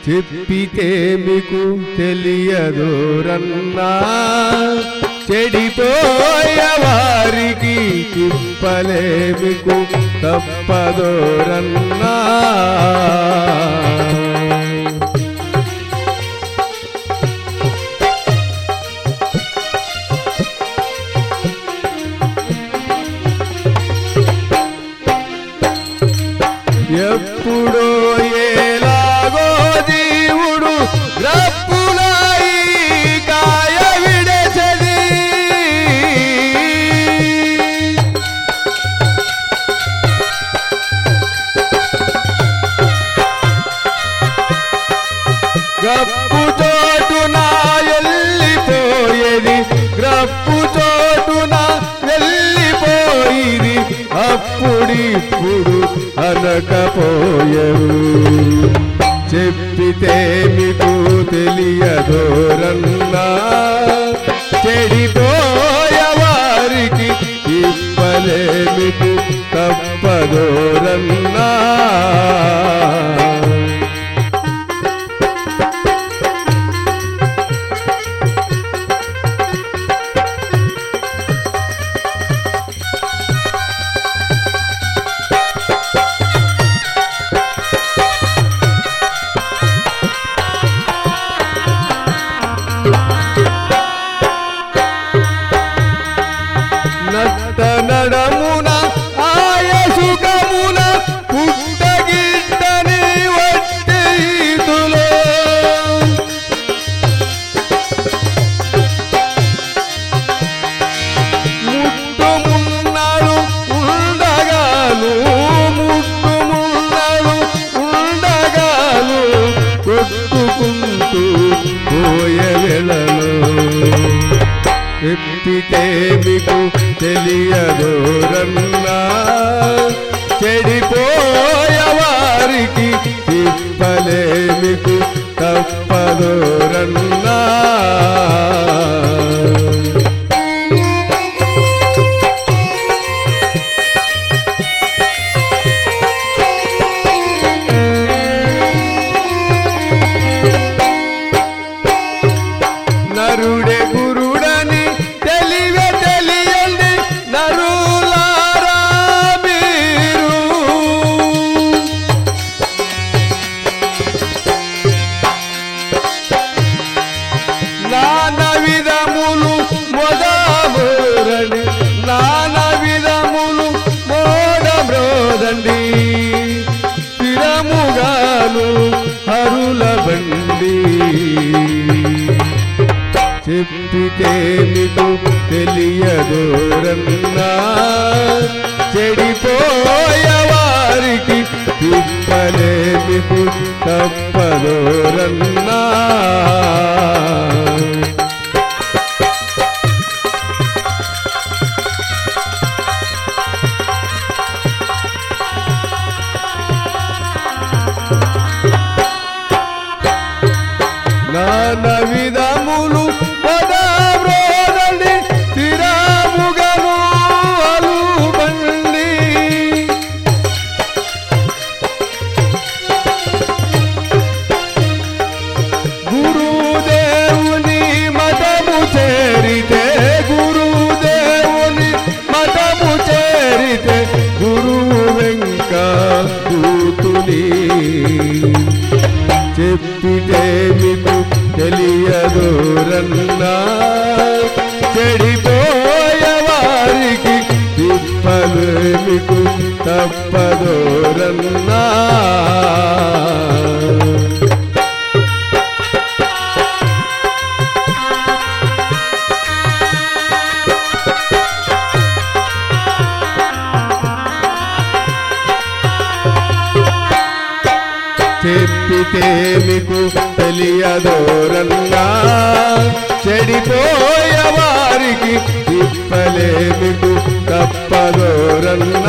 చెప్పితే మీకు తెలియదోరన్నా చెడిపోయే వారికి తిప్పలే మీకు తప్పదోరన్నా ఎప్పుడో ఏలాగో జీవుడు రప్పులాయి కాయ విడచది గప్పు చోటున వెళ్ళిపోయేది గ్రప్పు చోటున వెళ్ళిపోయిది అప్పుడిప్పుడు అనకపోయరు చెప్పితే మీకు తెలియదోరన్నా చెడిపోయే వారికి తిప్పలే మీకు తప్పదోరన్నా నట్ట నడమున ఆయసుకమున పుట్టగిట్టని వట్టెతులో ముట్టుమున్నాడు ఉండగాను ముట్టుమున్నాడు ఉండగాను కొట్టుకుంటూ పోయే వేళలో చెప్పితే మీకు తెలియదోరన్నా చెడిపోయే వారికి తిప్పలే మీకు తప్పదోరన్నా నరుడే గురుడని తెలివే తెలియండి నరులారా మీరు నానా విధములు మొదబోరండి నానా విధములు మోడబ్రోదండి స్థిరముగాను హరుల బండి చెప్పితే మీకు తెలియదోరన్నా చెడిపోయే వారికి తిప్పలే మీకు తప్పదోరన్నా నానా విధములు పదబ్రోదండి స్థిరముగను అలుబండి గురుదేవుని మతము చేరితే గురుదేవుని మతము చేరితే గురువు వెంక కూతుని చెప్పితే మీకు తెలియదోరన్నా చెడిపోయే వారికి తిప్పలు మీకు తప్పదోరన్నా చెప్పితే మీకు తెలియదోరన్నా చెడిపోయే వారికి తిప్పలే మీకు తప్పదోరన్నా